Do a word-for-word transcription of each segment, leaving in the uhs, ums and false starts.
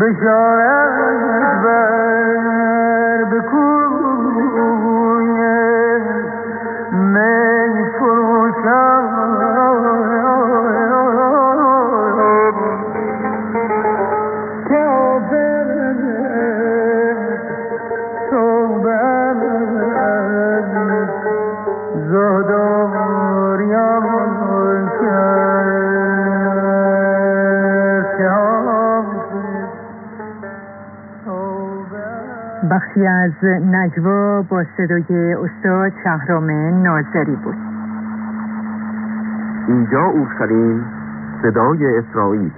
بشارت بر بکوی می فروشم که آفر صحبت زاداریم بخشی از نجوا با صدای استاد شهرام ناظری بود. اینجا اورشلیم، صدای اسرائیل.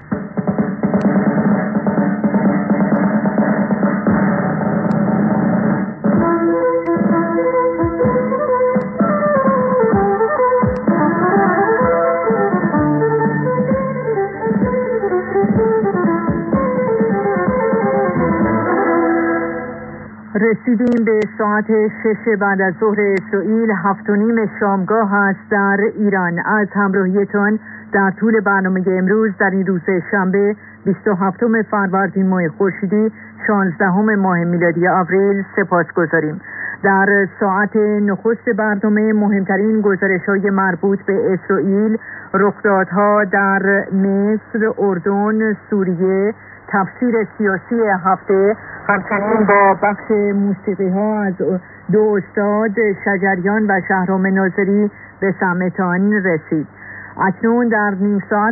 رسیدیم به ساعت شش بعد از ظهر اسرائیل، هفت و نیم شامگاه است در ایران. از همراهیتان در طول برنامه امروز در این روز شنبه بیست و هفتم فروردین ماه خورشیدی شانزدهم ماه میلادی آوریل سپاس گذاریم. در ساعت نخست برنامه مهمترین گزارش‌های مربوط به اسرائیل، رخدادها در مصر، اردن، سوریه، تفسیر سیاسی هفته، همچنین با بخش موسیقی ها از دو استاد شجریان و شهرام ناظری به سمعتان رسید. اکنون در نیم ساعت